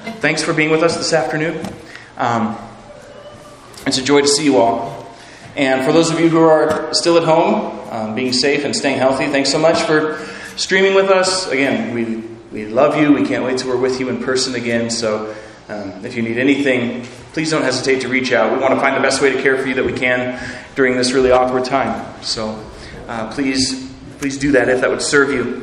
Thanks for being with us this afternoon. It's a joy to see you all. And for those of you who are still at home, being safe and staying healthy, thanks so much for streaming with us. Again, we love you. We can't wait till we're with you in person again. So if you need anything, please don't hesitate to reach out. We want to find the best way to care for you that we can during this really awkward time. So please do that if that would serve you.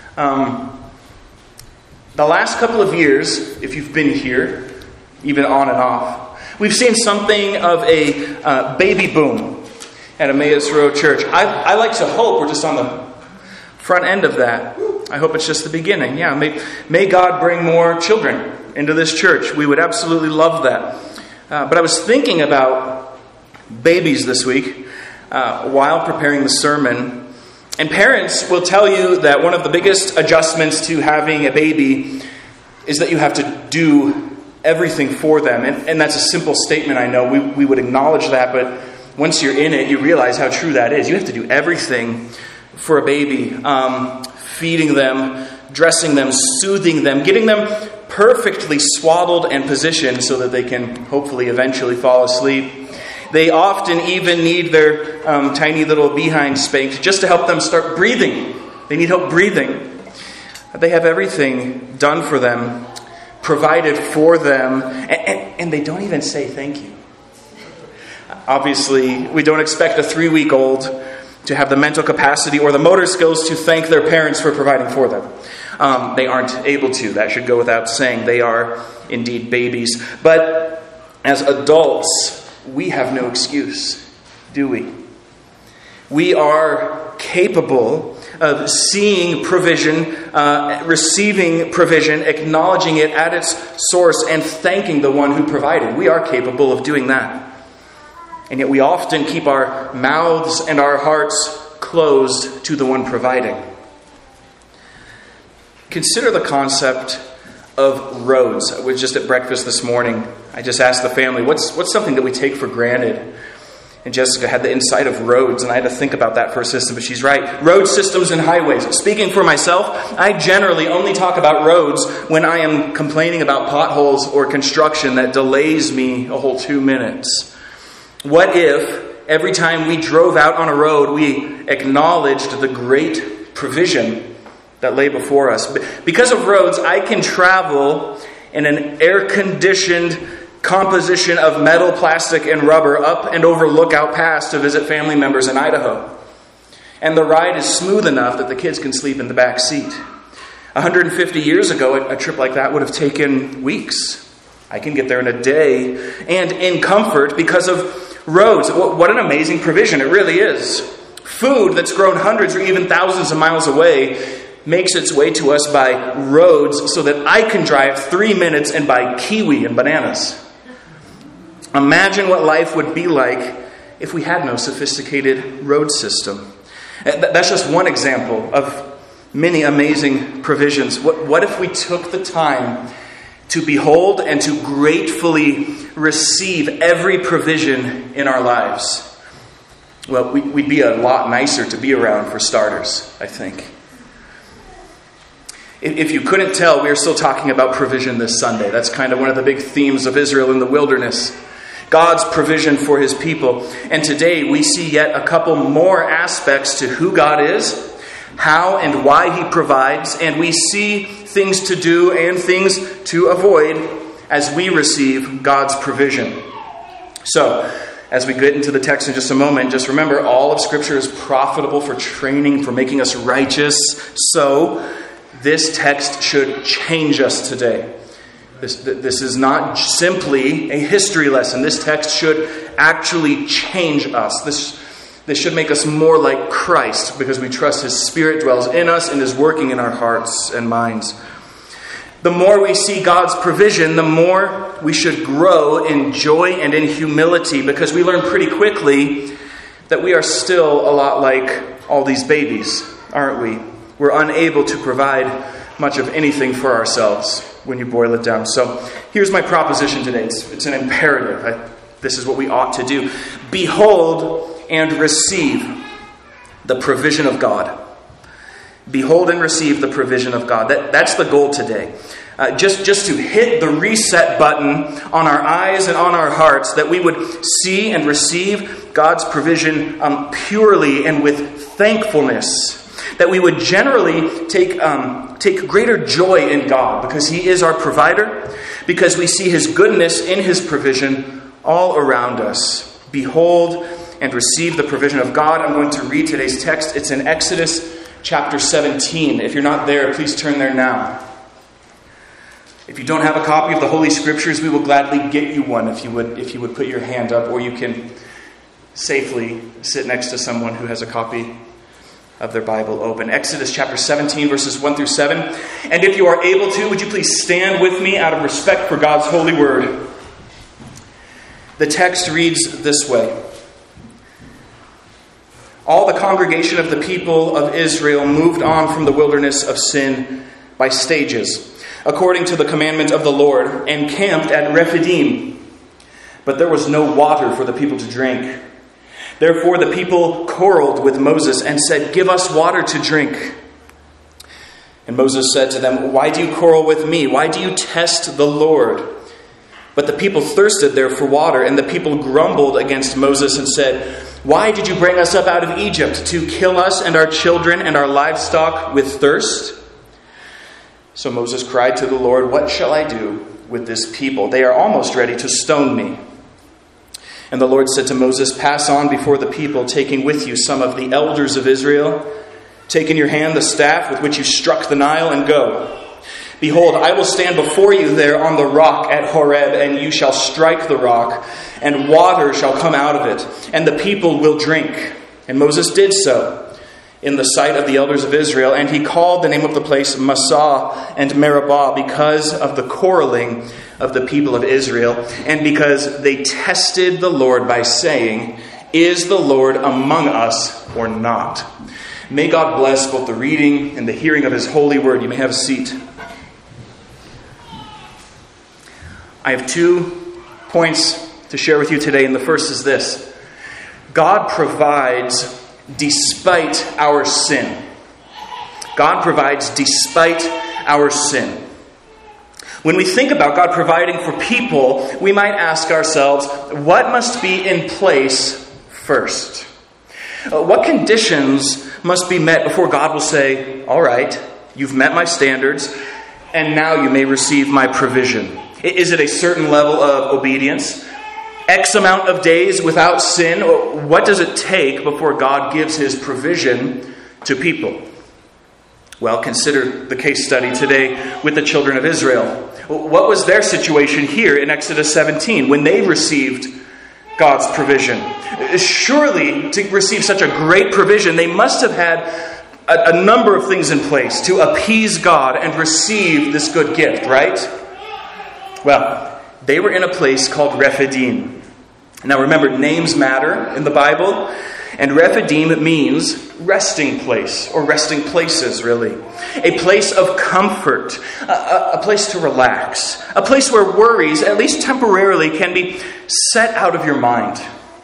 The last couple of years, if you've been here, even on and off, we've seen something of a baby boom at Emmaus Road Church. I like to hope we're just on the front end of that. I hope it's just the beginning. Yeah, may God bring more children into this church. We would absolutely love that. But I was thinking about babies this week while preparing the sermon. And parents will tell you that one of the biggest adjustments to having a baby is that you have to do everything for them. And that's a simple statement, I know. We would acknowledge that, but once you're in it, you realize how true that is. You have to do everything for a baby. Feeding them, dressing them, soothing them, getting them perfectly swaddled and positioned so that they can hopefully eventually fall asleep. They often even need their tiny little behind spanked just to help them start breathing. They need help breathing. They have everything done for them, provided for them, and they don't even say thank you. Obviously, we don't expect a 3-week-old to have the mental capacity or the motor skills to thank their parents for providing for them. They aren't able to. That should go without saying. They are indeed babies. But as adults, we have no excuse, do we? We are capable of seeing provision, receiving provision, acknowledging it at its source, and thanking the one who provided. We are capable of doing that. And yet we often keep our mouths and our hearts closed to the one providing. Consider the concept of roads. I was just at breakfast this morning. I just asked the family, what's something that we take for granted? And Jessica had the insight of roads, and I had to think about that for a system, but she's right. Road systems and highways. Speaking for myself, I generally only talk about roads when I am complaining about potholes or construction that delays me a whole 2 minutes. What if every time we drove out on a road, we acknowledged the great provision that lay before us? Because of roads, I can travel in an air-conditioned composition of metal, plastic, and rubber up and over Lookout Pass to visit family members in Idaho. And the ride is smooth enough that the kids can sleep in the back seat. 150 years ago, a trip like that would have taken weeks. I can get there in a day and in comfort because of roads. What an amazing provision. It really is. Food that's grown hundreds or even thousands of miles away makes its way to us by roads so that I can drive 3 minutes and buy kiwi and bananas. Imagine what life would be like if we had no sophisticated road system. That's just one example of many amazing provisions. What if we took the time to behold and to gratefully receive every provision in our lives? Well, we'd be a lot nicer to be around, for starters, I think. If you couldn't tell, we are still talking about provision this Sunday. That's kind of one of the big themes of Israel in the wilderness. God's provision for his people. And today we see yet a couple more aspects to who God is, how and why he provides, and we see things to do and things to avoid as we receive God's provision. So, as we get into the text in just a moment, just remember all of Scripture is profitable for training, for making us righteous. So, this text should change us today. This is not simply a history lesson. This text should actually change us. This should make us more like Christ because we trust his Spirit dwells in us and is working in our hearts and minds. The more we see God's provision, the more we should grow in joy and in humility because we learn pretty quickly that we are still a lot like all these babies, aren't we? We're unable to provide much of anything for ourselves when you boil it down. So here's my proposition today. It's an imperative. This is what we ought to do. Behold and receive the provision of God. Behold and receive the provision of God. That's the goal today. just to hit the reset button on our eyes and on our hearts, that we would see and receive God's provision purely and with thankfulness. That we would generally take greater joy in God because He is our provider, because we see His goodness in His provision all around us. Behold and receive the provision of God. I'm going to read today's text. It's in Exodus chapter 17. If you're not there, please turn there now. If you don't have a copy of the Holy Scriptures, we will gladly get you one if you would put your hand up, or you can safely sit next to someone who has a copy of their Bible open. Exodus chapter 17, verses 1 through 7. And if you are able to, would you please stand with me out of respect for God's holy word? The text reads this way. All the congregation of the people of Israel moved on from the wilderness of sin by stages, according to the commandment of the Lord, and camped at Rephidim. But there was no water for the people to drink. Therefore the people quarreled with Moses and said, "Give us water to drink." And Moses said to them, "Why do you quarrel with me? Why do you test the Lord?" But the people thirsted there for water, and the people grumbled against Moses and said, "Why did you bring us up out of Egypt, to kill us and our children and our livestock with thirst?" So Moses cried to the Lord, "What shall I do with this people? They are almost ready to stone me." And the Lord said to Moses, "Pass on before the people, taking with you some of the elders of Israel. Take in your hand the staff with which you struck the Nile, and go. Behold, I will stand before you there on the rock at Horeb, and you shall strike the rock, and water shall come out of it, and the people will drink." And Moses did so in the sight of the elders of Israel, and he called the name of the place Massah and Meribah, because of the quarreling of the people of Israel, and because they tested the Lord by saying, "Is the Lord among us or not?" May God bless both the reading and the hearing of His holy word. You may have a seat. I have 2 points to share with you today, and the first is this. God provides despite our sin. God provides despite our sin. When we think about God providing for people, we might ask ourselves, what must be in place first? What conditions must be met before God will say, "All right, you've met my standards, and now you may receive my provision"? Is it a certain level of obedience? X amount of days without sin? What does it take before God gives His provision to people? Well, consider the case study today with the children of Israel. What was their situation here in Exodus 17 when they received God's provision? Surely, to receive such a great provision, they must have had a number of things in place to appease God and receive this good gift, right? Well, they were in a place called Rephidim. Now remember, names matter in the Bible, and Rephidim means resting place, or resting places, really. A place of comfort, a place to relax, a place where worries, at least temporarily, can be set out of your mind.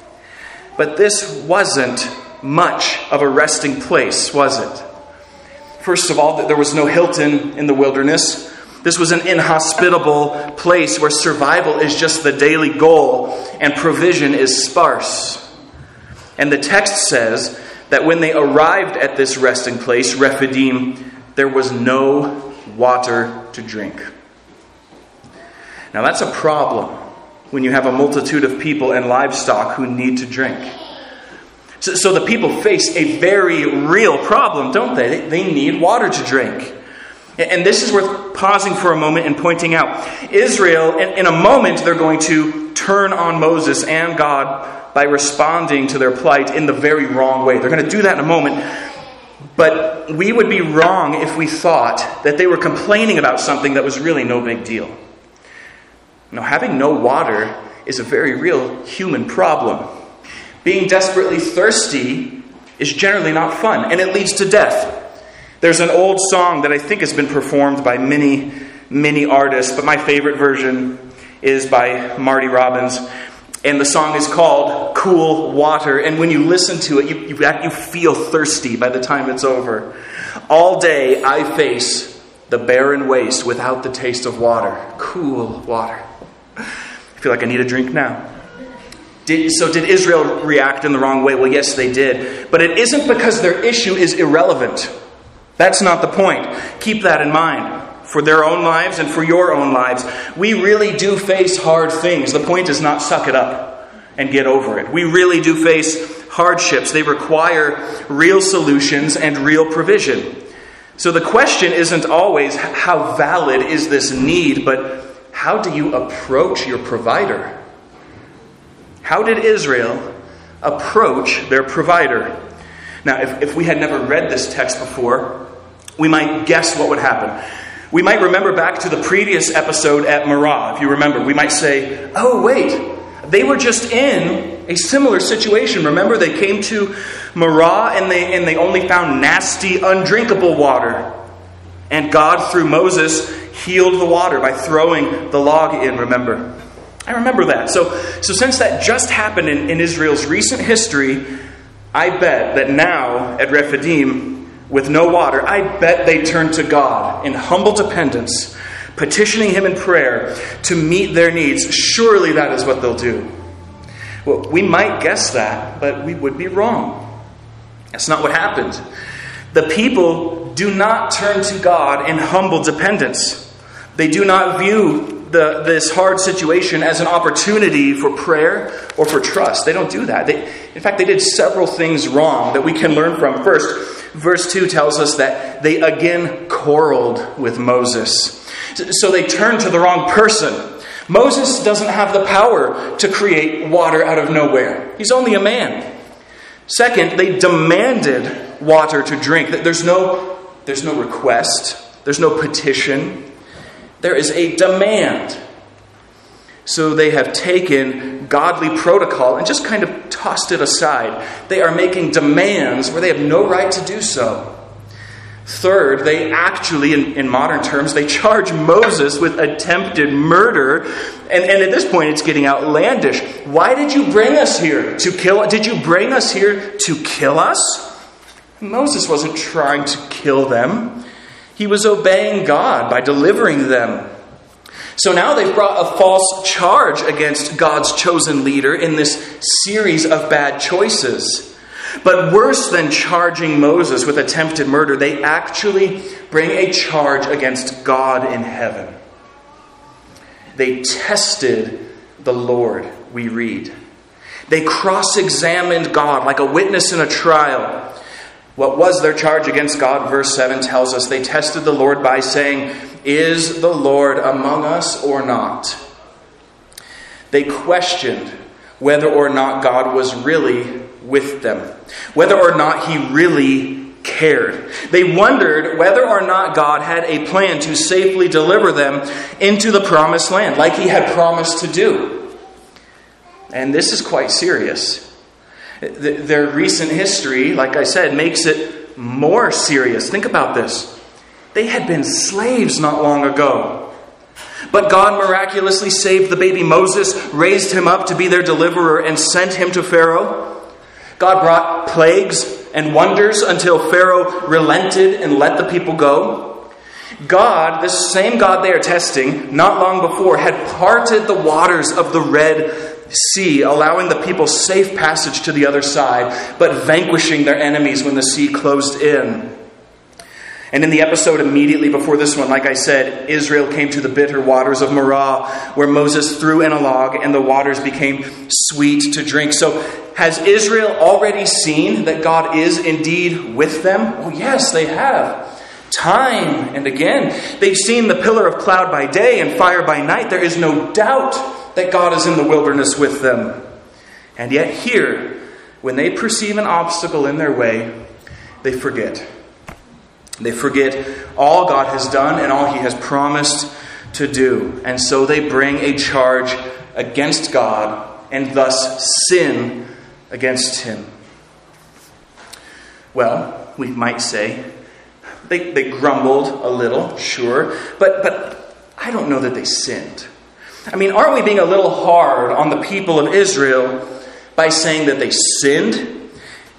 But this wasn't much of a resting place, was it? First of all, there was no Hilton in the wilderness. This was an inhospitable place where survival is just the daily goal and provision is sparse. And the text says that when they arrived at this resting place, Rephidim, there was no water to drink. Now that's a problem when you have a multitude of people and livestock who need to drink. So the people face a very real problem, don't they? They need water to drink. And this is worth pausing for a moment and pointing out. Israel, in a moment, they're going to turn on Moses and God by responding to their plight in the very wrong way. They're going to do that in a moment. But we would be wrong if we thought that they were complaining about something that was really no big deal. Now, having no water is a very real human problem. Being desperately thirsty is generally not fun, and it leads to death. There's an old song that I think has been performed by many, many artists, but my favorite version is by Marty Robbins. And the song is called Cool Water. And when you listen to it, you feel thirsty by the time it's over. All day I face the barren waste without the taste of water. Cool water. I feel like I need a drink now. Did Israel react in the wrong way? Well, yes, they did. But it isn't because their issue is irrelevant. That's not the point. Keep that in mind. For their own lives and for your own lives, we really do face hard things. The point is not suck it up and get over it. We really do face hardships. They require real solutions and real provision. So the question isn't always how valid is this need, but how do you approach your provider? How did Israel approach their provider? Now, if we had never read this text before, we might guess what would happen. We might remember back to the previous episode at Marah. If you remember, we might say, oh, wait, they were just in a similar situation. Remember, they came to Marah and they only found nasty, undrinkable water. And God, through Moses, healed the water by throwing the log in, remember? I remember that. So since that just happened in Israel's recent history, I bet that now at Rephidim, with no water, I bet they turn to God in humble dependence, petitioning Him in prayer to meet their needs. Surely that is what they'll do. Well, we might guess that, but we would be wrong. That's not what happened. The people do not turn to God in humble dependence. They do not view this hard situation as an opportunity for prayer or for trust. They don't do that. In fact, they did several things wrong that we can learn from. First, verse 2 tells us that they again quarreled with Moses. So they turned to the wrong person. Moses doesn't have the power to create water out of nowhere. He's only a man. Second, they demanded water to drink. There's no request. There's no petition. There is a demand. So they have taken godly protocol and just kind of tossed it aside. They are making demands where they have no right to do so. Third, they actually, in modern terms, they charge Moses with attempted murder. And at this point, it's getting outlandish. Why did you bring us here to kill? Did you bring us here to kill us? Moses wasn't trying to kill them. He was obeying God by delivering them. So now they've brought a false charge against God's chosen leader in this series of bad choices. But worse than charging Moses with attempted murder, they actually bring a charge against God in heaven. They tested the Lord, we read. They cross-examined God like a witness in a trial. What was their charge against God? Verse 7 tells us they tested the Lord by saying, "Is the Lord among us or not?" They questioned whether or not God was really with them, whether or not He really cared. They wondered whether or not God had a plan to safely deliver them into the promised land, like He had promised to do. And this is quite serious. Their recent history, like I said, makes it more serious. Think about this. They had been slaves not long ago. But God miraculously saved the baby Moses, raised him up to be their deliverer, and sent him to Pharaoh. God brought plagues and wonders until Pharaoh relented and let the people go. God, this same God they are testing, not long before, had parted the waters of the Red Sea, allowing the people safe passage to the other side, but vanquishing their enemies when the sea closed in. And in the episode immediately before this one, like I said, Israel came to the bitter waters of Marah, where Moses threw in a log and the waters became sweet to drink. So has Israel already seen that God is indeed with them? Oh yes, they have. Time and again. They've seen the pillar of cloud by day and fire by night. There is no doubt that God is in the wilderness with them. And yet here, when they perceive an obstacle in their way, they forget. They forget all God has done and all He has promised to do. And so they bring a charge against God and thus sin against Him. Well, we might say, they grumbled a little, sure, but I don't know that they sinned. I mean, aren't we being a little hard on the people of Israel by saying that they sinned?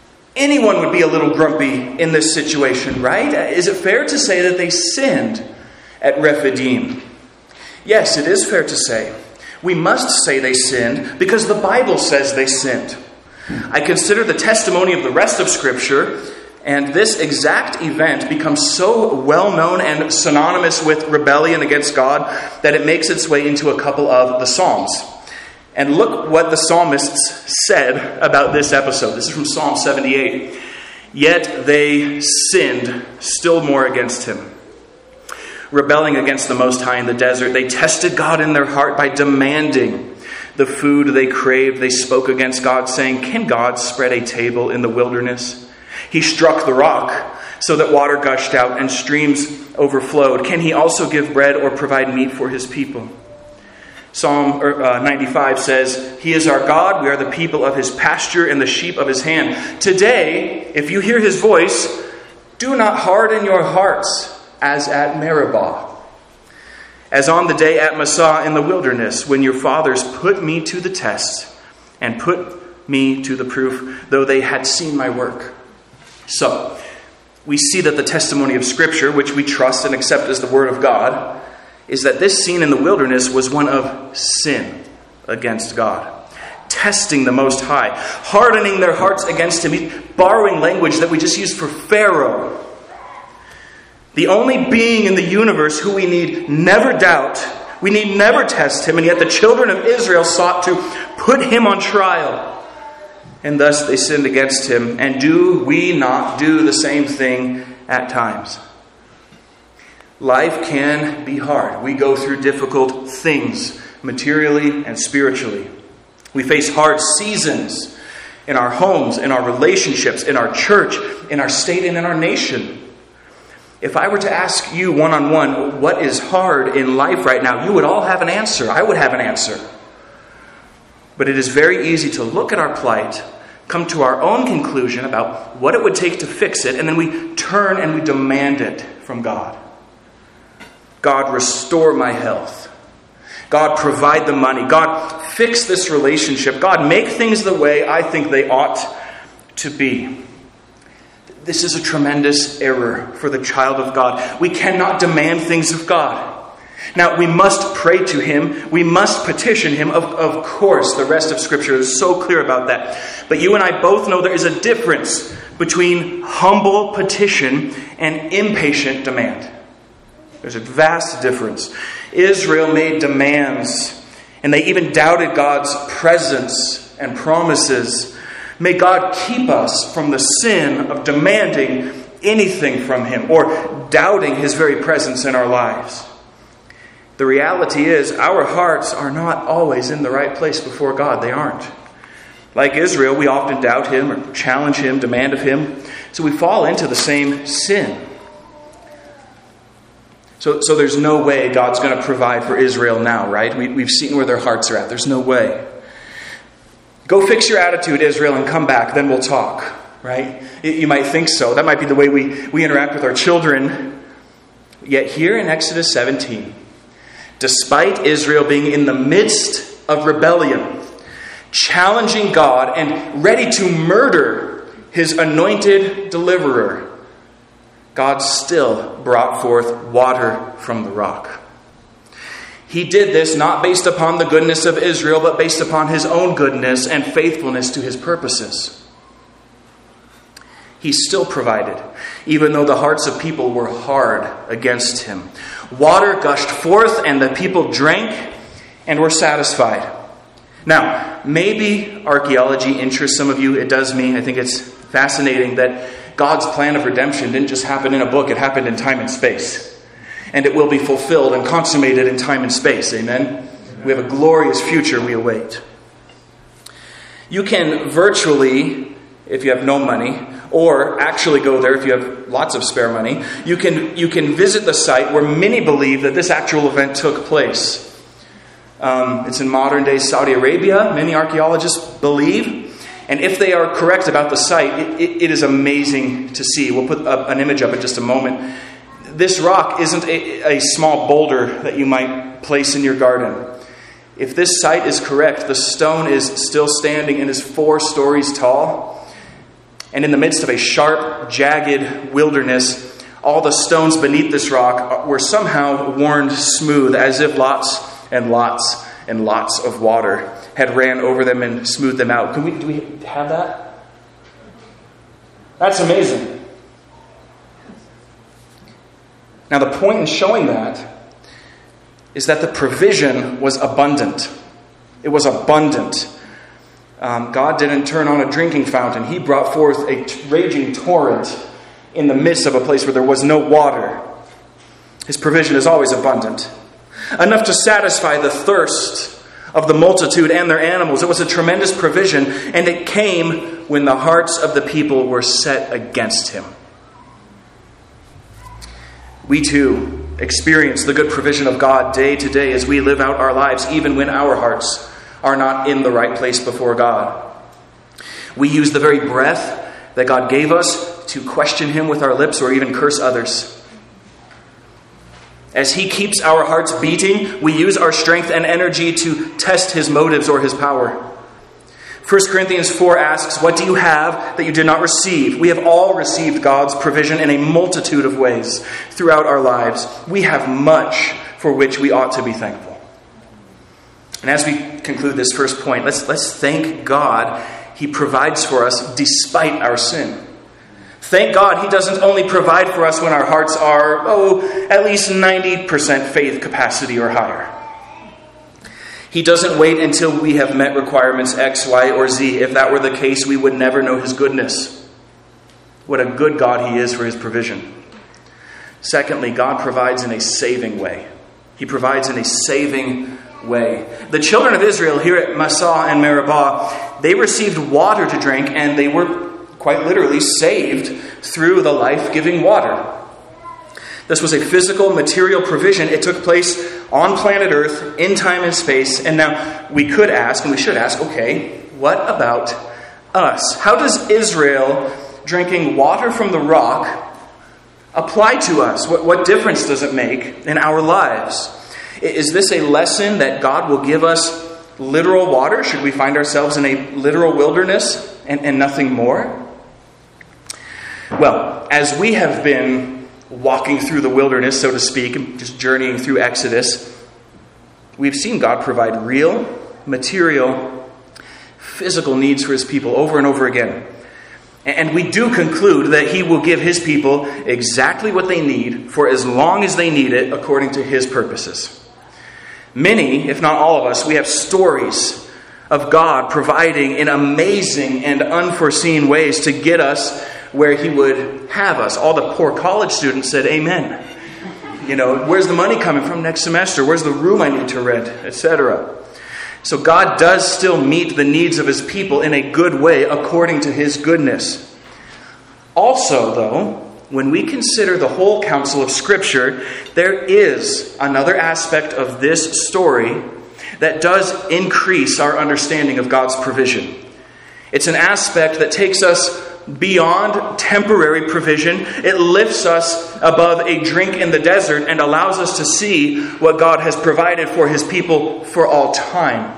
Anyone would be a little grumpy in this situation, right? Is it fair to say that they sinned? at Rephidim. Yes, it is fair to say. We must say they sinned because the Bible says they sinned. I consider the testimony of the rest of Scripture, and this exact event becomes so well-known and synonymous with rebellion against God that it makes its way into a couple of the Psalms. And look what the psalmists said about this episode. This is from Psalm 78. Yet they sinned still more against him. Rebelling against the Most High in the desert, they tested God in their heart by demanding the food they craved. They spoke against God, saying, "Can God spread a table in the wilderness? He struck the rock so that water gushed out and streams overflowed. Can he also give bread or provide meat for his people?" Psalm 95 says, "He is our God, we are the people of his pasture and the sheep of his hand. Today, if you hear his voice, do not harden your hearts as at Meribah, as on the day at Massah in the wilderness, when your fathers put me to the test and put me to the proof, though they had seen my work." So, we see that the testimony of Scripture, which we trust and accept as the Word of God, is that this scene in the wilderness was one of sin against God. Testing the Most High, hardening their hearts against him, borrowing language that we just used for Pharaoh. The only being in the universe who we need never doubt, we need never test him, and yet the children of Israel sought to put him on trial. And thus they sinned against him. And do we not do the same thing at times? Life can be hard. We go through difficult things, materially and spiritually. We face hard seasons in our homes, in our relationships, in our church, in our state, and in our nation. If I were to ask you one-on-one, what is hard in life right now, you would all have an answer. I would have an answer. But it is very easy to look at our plight, come to our own conclusion about what it would take to fix it, and then we turn and we demand it from God. God, restore my health. God, provide the money. God, fix this relationship. God, make things the way I think they ought to be. This is a tremendous error for the child of God. We cannot demand things of God. Now, we must pray to him. We must petition him. Of course, the rest of Scripture is so clear about that. But you and I both know there is a difference between humble petition and impatient demand. There's a vast difference. Israel made demands, and they even doubted God's presence and promises. May God keep us from the sin of demanding anything from him or doubting his very presence in our lives. The reality is, our hearts are not always in the right place before God. They aren't. Like Israel, we often doubt him or challenge him, demand of him. So we fall into the same sin. So there's no way God's going to provide for Israel now, right? We've seen where their hearts are at. There's no way. Go fix your attitude, Israel, and come back. Then we'll talk, right? You might think so. That might be the way we interact with our children. Yet here in Exodus 17, despite Israel being in the midst of rebellion, challenging God and ready to murder his anointed deliverer, God still brought forth water from the rock. He did this not based upon the goodness of Israel, but based upon his own goodness and faithfulness to his purposes. He still provided, even though the hearts of people were hard against him. Water gushed forth, and the people drank and were satisfied. Now, maybe archaeology interests some of you. It does me. I think it's fascinating that God's plan of redemption didn't just happen in a book. It happened in time and space. And it will be fulfilled and consummated in time and space. Amen? We have a glorious future we await. You can virtually, if you have no money, or actually go there if you have lots of spare money, you can visit the site where many believe that this actual event took place. It's in modern-day Saudi Arabia, many archaeologists believe. And if they are correct about the site, it is amazing to see. We'll put up an image up in just a moment. This rock isn't a small boulder that you might place in your garden. If this site is correct, the stone is still standing and is 4 stories tall. And in the midst of a sharp, jagged wilderness, all the stones beneath this rock were somehow worn smooth, as if lots and lots and lots of water had ran over them and smoothed them out. Do we have that? That's amazing. Now, the point in showing that is that the provision was abundant. It was abundant. God didn't turn on a drinking fountain. He brought forth a raging torrent in the midst of a place where there was no water. His provision is always abundant. Enough to satisfy the thirst of the multitude and their animals. It was a tremendous provision, and it came when the hearts of the people were set against him. We too experience the good provision of God day to day as we live out our lives, even when our hearts are not in the right place before God. We use the very breath that God gave us to question him with our lips or even curse others. As he keeps our hearts beating, we use our strength and energy to test his motives or his power. 1 Corinthians 4 asks, "What do you have that you did not receive?" We have all received God's provision in a multitude of ways throughout our lives. We have much for which we ought to be thankful. And as we conclude this first point, let's thank God he provides for us despite our sin. Thank God he doesn't only provide for us when our hearts are, at least 90% faith capacity or higher. He doesn't wait until we have met requirements X, Y, or Z. If that were the case, we would never know his goodness. What a good God he is for his provision. Secondly, God provides in a saving way. He provides in a saving way. The children of Israel here at Massah and Meribah, they received water to drink, and they were quite literally saved through the life-giving water. This was a physical, material provision. It took place on planet Earth, in time and space. And now we could ask, and we should ask, okay, what about us? How does Israel drinking water from the rock apply to us? What difference does it make in our lives? Is this a lesson that God will give us literal water? Should we find ourselves in a literal wilderness and nothing more? Well, as we have been walking through the wilderness, so to speak, just journeying through Exodus, we've seen God provide real, material, physical needs for his people over and over again. And we do conclude that he will give his people exactly what they need for as long as they need it according to his purposes. Many, if not all of us, we have stories of God providing in amazing and unforeseen ways to get us where he would have us. All the poor college students said, amen. Where's the money coming from next semester? Where's the room I need to rent? Etc. So God does still meet the needs of his people in a good way according to his goodness. Also, though, when we consider the whole counsel of Scripture, there is another aspect of this story that does increase our understanding of God's provision. It's an aspect that takes us beyond temporary provision. It lifts us above a drink in the desert and allows us to see what God has provided for his people for all time.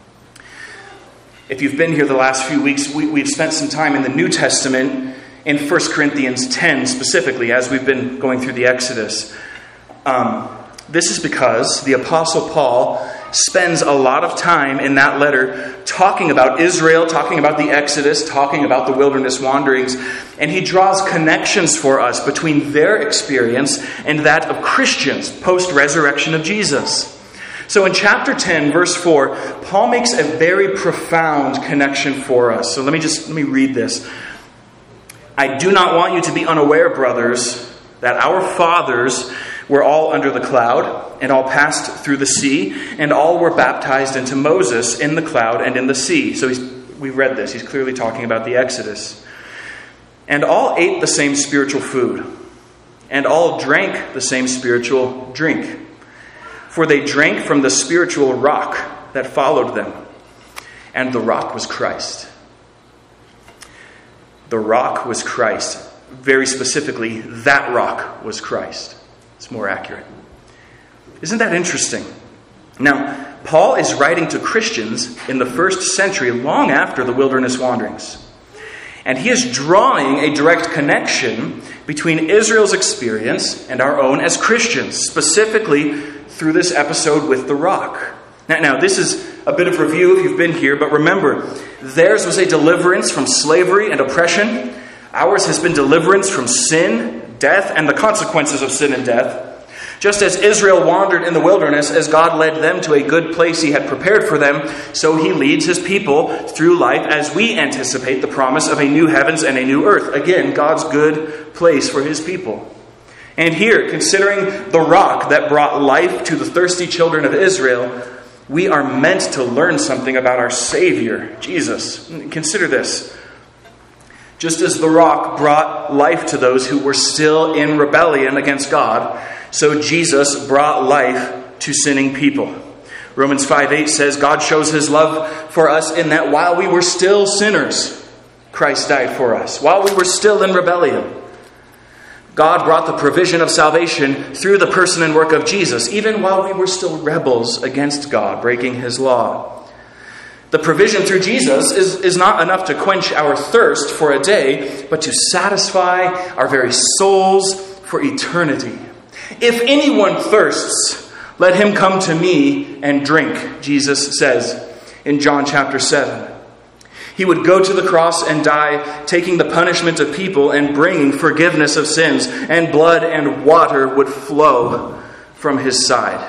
If you've been here the last few weeks, we've spent some time in the New Testament in 1 Corinthians 10 specifically, as we've been going through the Exodus. This is because the Apostle Paul spends a lot of time in that letter talking about Israel, talking about the Exodus, talking about the wilderness wanderings, and he draws connections for us between their experience and that of Christians post-resurrection of Jesus. So in chapter 10, verse 4, Paul makes a very profound connection for us. So let me read this. "I do not want you to be unaware, brothers, that our fathers were all under the cloud, and all passed through the sea, and all were baptized into Moses in the cloud and in the sea." So we read this. He's clearly talking about the Exodus. "And all ate the same spiritual food, and all drank the same spiritual drink. For they drank from the spiritual rock that followed them, and the rock was Christ." The rock was Christ. Very specifically, that rock was Christ. It's more accurate. Isn't that interesting? Now, Paul is writing to Christians in the first century, long after the wilderness wanderings. And he is drawing a direct connection between Israel's experience and our own as Christians, specifically through this episode with the rock. Now, this is a bit of review if you've been here, but remember, theirs was a deliverance from slavery and oppression. Ours has been deliverance from sin, death, and the consequences of sin and death. Just as Israel wandered in the wilderness as God led them to a good place he had prepared for them, so he leads his people through life as we anticipate the promise of a new heavens and a new earth. Again, God's good place for his people. And here, considering the rock that brought life to the thirsty children of Israel, we are meant to learn something about our Savior, Jesus. Consider this. Just as the rock brought life to those who were still in rebellion against God, so Jesus brought life to sinning people. Romans 5:8 says, God shows his love for us in that while we were still sinners, Christ died for us. While we were still in rebellion, God brought the provision of salvation through the person and work of Jesus, even while we were still rebels against God, breaking his law. The provision through Jesus is not enough to quench our thirst for a day, but to satisfy our very souls for eternity. If anyone thirsts, let him come to me and drink, Jesus says in John chapter 7. He would go to the cross and die, taking the punishment of people and bringing forgiveness of sins, and blood and water would flow from his side.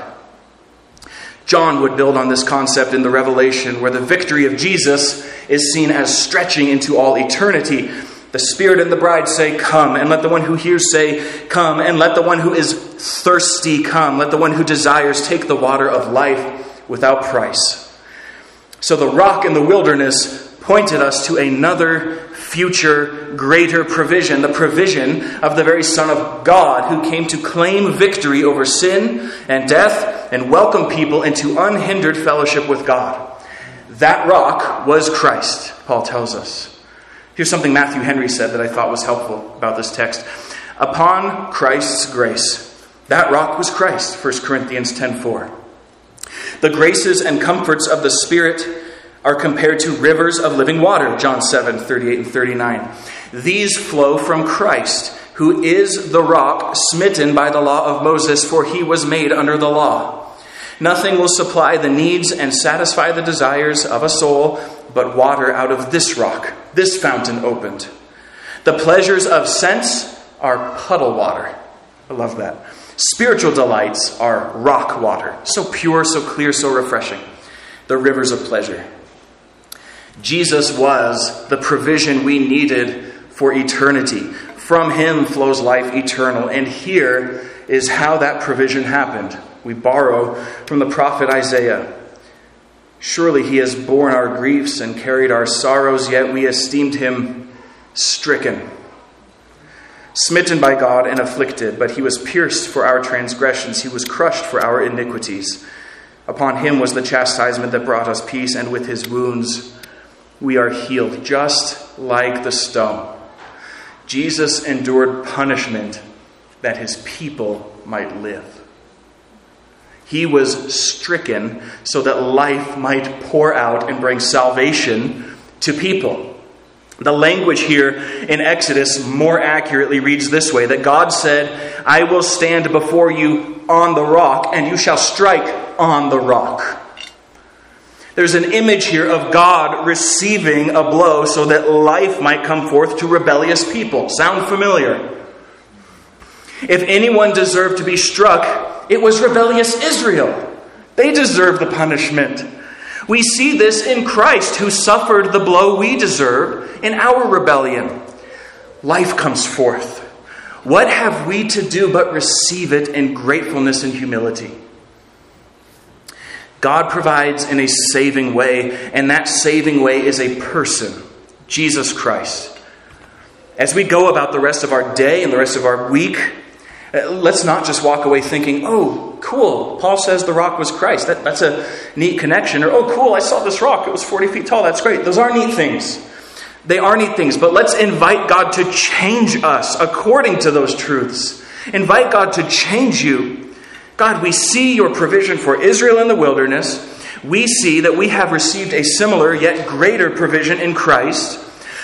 John would build on this concept in the Revelation, where the victory of Jesus is seen as stretching into all eternity. The Spirit and the bride say, come, and let the one who hears say, come, and let the one who is thirsty come. Let the one who desires take the water of life without price. So the rock in the wilderness pointed us to another future greater provision, the provision of the very Son of God, who came to claim victory over sin and death and welcome people into unhindered fellowship with God. That rock was Christ, Paul tells us. Here's something Matthew Henry said that I thought was helpful about this text. Upon Christ's grace, that rock was Christ, 1 Corinthians 10:4. The graces and comforts of the Spirit are compared to rivers of living water, John 7:38 and 39. These flow from Christ, who is the rock smitten by the law of Moses, for he was made under the law. Nothing will supply the needs and satisfy the desires of a soul but water out of this rock, this fountain opened. The pleasures of sense are puddle water. I love that. Spiritual delights are rock water. So pure, so clear, so refreshing. The rivers of pleasure. Jesus was the provision we needed for eternity. From him flows life eternal. And here is how that provision happened. We borrow from the prophet Isaiah. Surely he has borne our griefs and carried our sorrows, yet we esteemed him stricken, smitten by God and afflicted. But he was pierced for our transgressions. He was crushed for our iniquities. Upon him was the chastisement that brought us peace, and with his wounds we are healed, just like the stone. Jesus endured punishment that his people might live. He was stricken so that life might pour out and bring salvation to people. The language here in Exodus more accurately reads this way, that God said, I will stand before you on the rock, and you shall strike on the rock. There's an image here of God receiving a blow so that life might come forth to rebellious people. Sound familiar? If anyone deserved to be struck, it was rebellious Israel. They deserved the punishment. We see this in Christ, who suffered the blow we deserve in our rebellion. Life comes forth. What have we to do but receive it in gratefulness and humility? God provides in a saving way, and that saving way is a person, Jesus Christ. As we go about the rest of our day and the rest of our week, let's not just walk away thinking, oh, cool, Paul says the rock was Christ. That's a neat connection. Or, oh, cool, I saw this rock. It was 40 feet tall. That's great. Those are neat things. They are neat things. But let's invite God to change us according to those truths. Invite God to change you. God, we see your provision for Israel in the wilderness. We see that we have received a similar yet greater provision in Christ,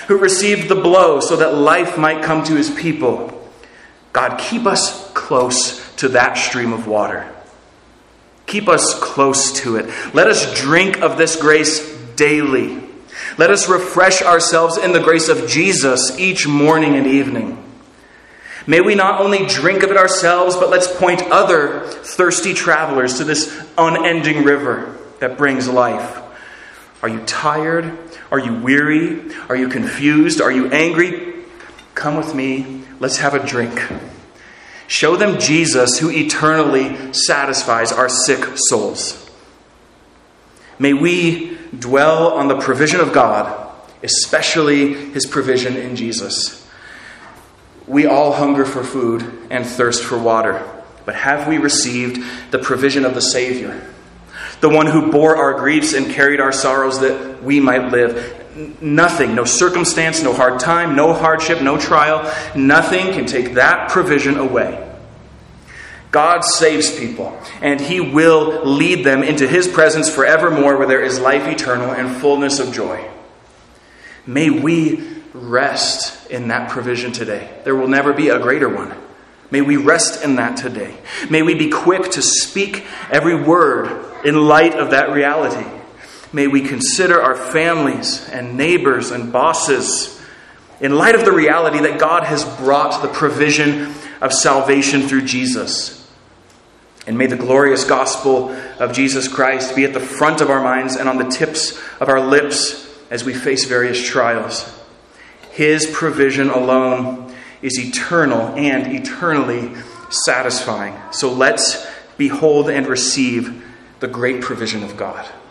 who received the blow so that life might come to his people. God, keep us close to that stream of water. Keep us close to it. Let us drink of this grace daily. Let us refresh ourselves in the grace of Jesus each morning and evening. May we not only drink of it ourselves, but let's point other thirsty travelers to this unending river that brings life. Are you tired? Are you weary? Are you confused? Are you angry? Come with me. Let's have a drink. Show them Jesus, who eternally satisfies our sick souls. May we dwell on the provision of God, especially his provision in Jesus. We all hunger for food and thirst for water, but have we received the provision of the Savior, the one who bore our griefs and carried our sorrows that we might live? Nothing, no circumstance, no hard time, no hardship, no trial, nothing can take that provision away. God saves people, and he will lead them into his presence forevermore, where there is life eternal and fullness of joy. May we rest in that provision today. There will never be a greater one. May we rest in that today. May we be quick to speak every word in light of that reality. May we consider our families and neighbors and bosses in light of the reality that God has brought the provision of salvation through Jesus. And may the glorious gospel of Jesus Christ be at the front of our minds and on the tips of our lips as we face various trials. His provision alone is eternal and eternally satisfying. So let's behold and receive the great provision of God.